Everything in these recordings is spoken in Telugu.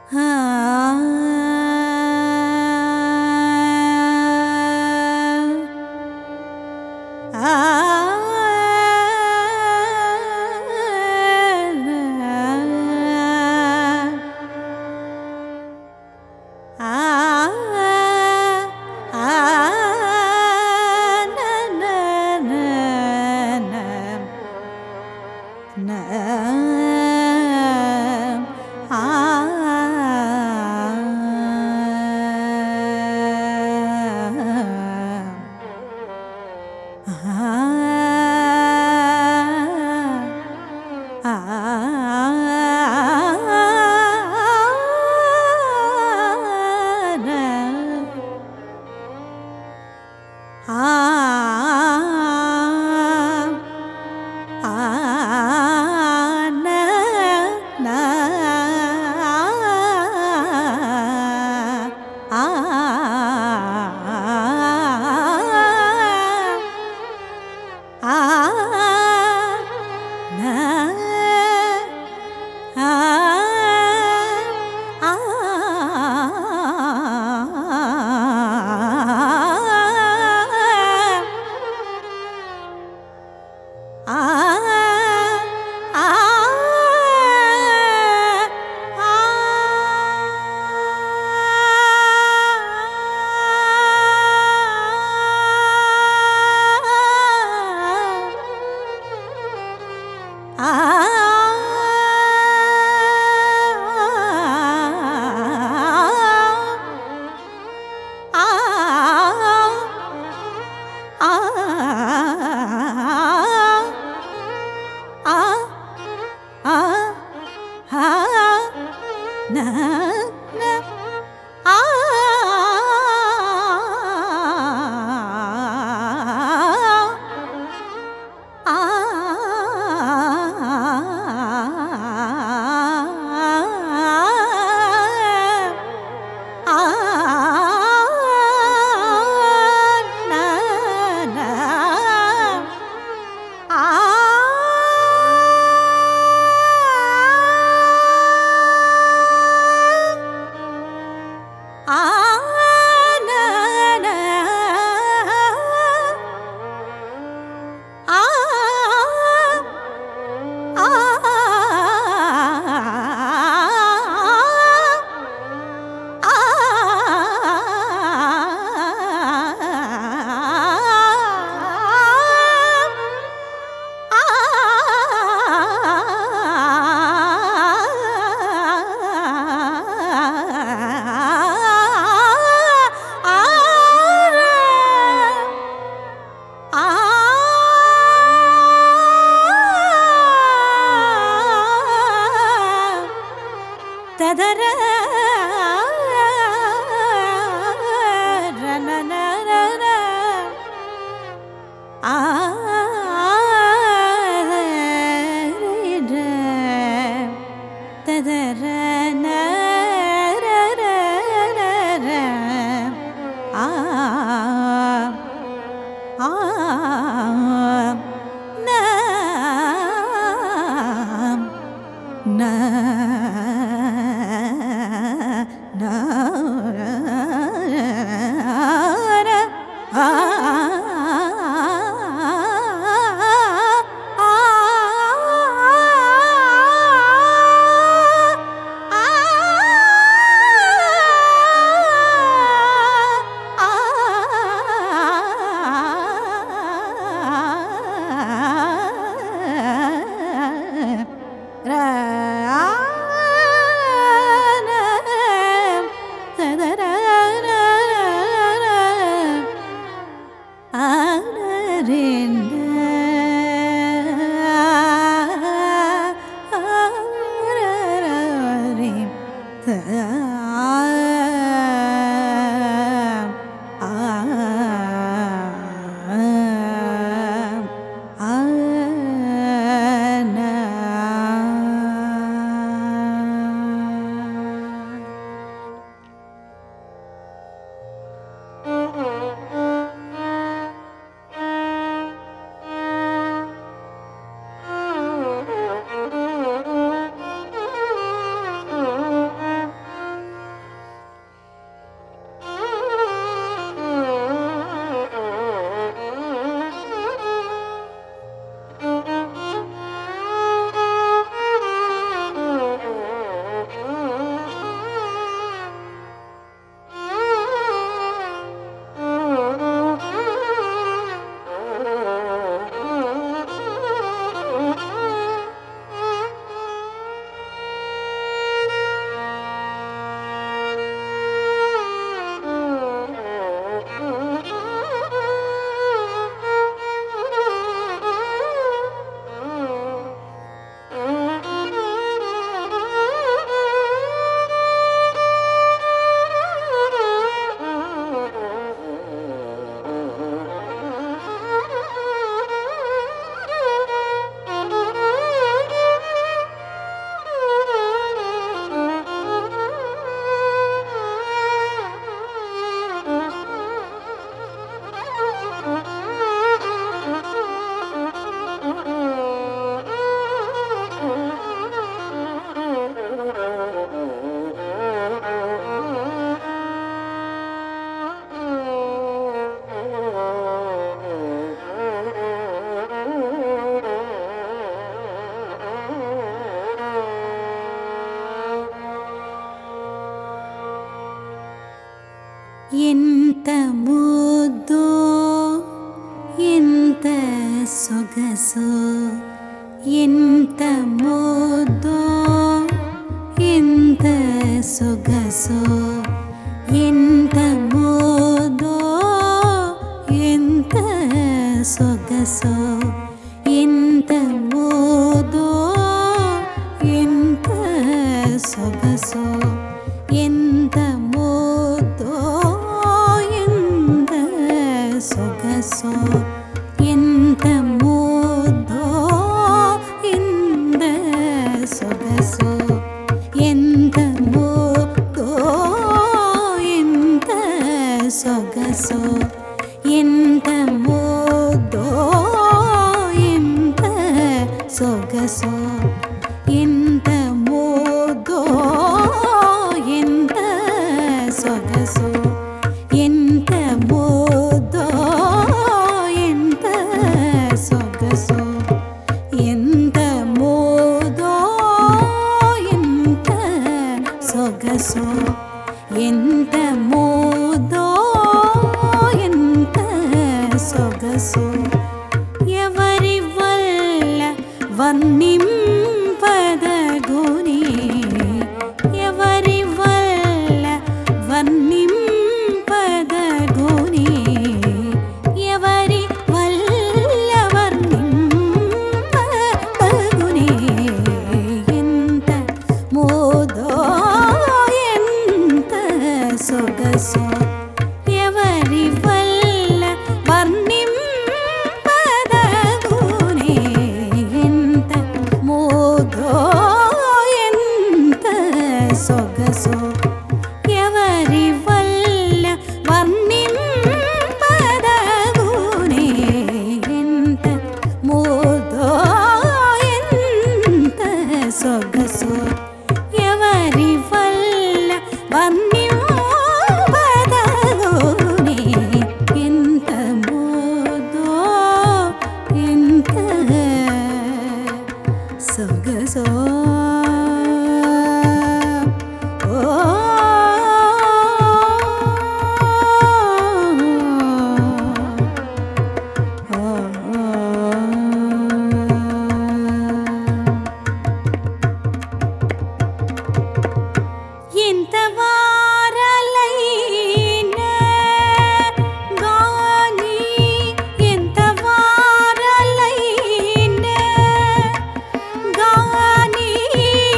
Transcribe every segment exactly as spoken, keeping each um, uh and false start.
na ఎంత ముద్దో ఎంత సొగసో ఎంత ముద్దో ఎంత సొగసో ఎంత ముద్దో ఎంత సొగసో ఎంత ముద్దో ఎంత సొగసో ఎంత ముద్దో ఎంత సొగసో ఎంత ముద్దో ఎంత సొగసో ఎంత ముద్దో ఎంత సొగసో ఎంత ముద్దో ఎంత సొగసో ఎంత ముద్దో ఎంత సొగసో ఎంత ముద్దో ఎంత సొగసో ఎంత ముద్దో ఎంత సొగసో ఎవరి వల్ల వర్ణింపదగునే ఎవరి వల్ల వర్ణింపదగునే ఎవరి వల్ల వర్ణింపదగునే ఎంత ముద్దో ఎంత సొగసో ఎవరి వల్ల వర్ణింపదగునే ఎంత ముద్దో ఎంత సొగసో ఎవరి వల్ల వర్ణింపదగునే ఎంత ముద్దో ఎంత సొగసో ఎవరి వల్ల వర్ణింపదగునే ఎంత ముద్దో ఎంత సొగసో ఎంత వారలైనా గాని ఎంత వారలైనా గాని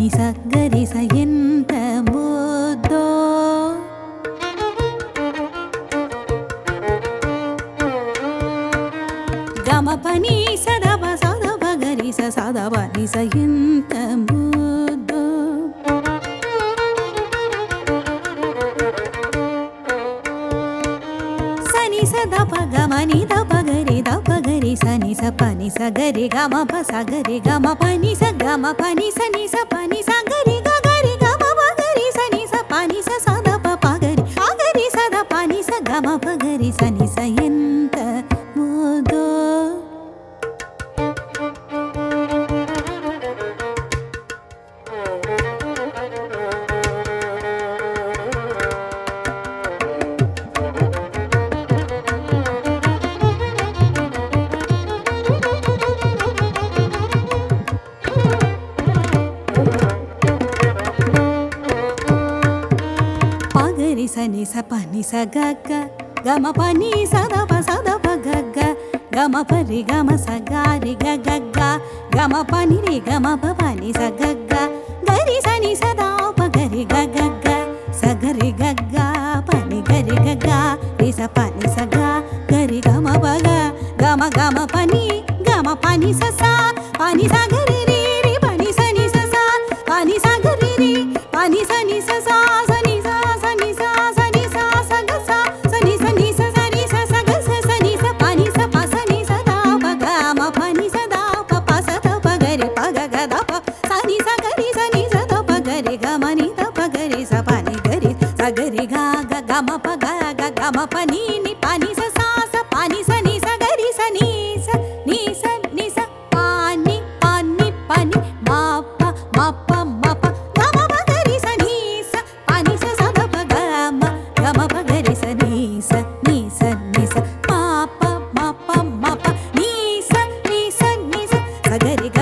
పని స గరి స ఎంత ముద్దో గమ పని సదప సదప గరి స సదప ని స ఎంత ముద్దో సని సదప గమ ని దప గరి దప గరి సని స పని స గరి గమ ప స గరి గమ పని స గమ పని స ని స పని స గరి గ గరి గమ ప గరి స ని స పని స సదప ప గరి ప గరి సద పని స గమ ప గరి స ని స ఎంత ముద్దో పగరి సని స పని స గగ గమ పని సదప సదప గగ గమ పరి గమ స గారి గ గగ గమ పని రి గమ ప పని స గగ గరి సని సదా ప గరి గ గగ స గరి గగ పని గరి గగ రి స పని స గ గరి గమ ప గ గమ గమ పని గమ పని స స పని స గరి రి రి పని స ని స స పని స గరి రి పని స ని స స స ని స స ని స స ని స స గ స స ని స ని స స ని స స గ స స ని స పని స ప స ని స ద ప గ మ పని స ద ప ప స ద ప గరి ప గ గ ద ప స ని స గరి స ని స ద ప గరి గ మ ని ద ప గరి స పని గరి స గరి గ గ గ మ ప గ గ గ మ ప ని ని పని స స స పని స ని స గరి స ని స ని స ని స పాని పాని పని మ ప మ ప మ ప గ మ ప గరి స ని స పని స స ద ప గ మ గ మ ప గరి స ని స ని స ని స మ ప మ ప మ ప ని స ని స ని స స గరి గ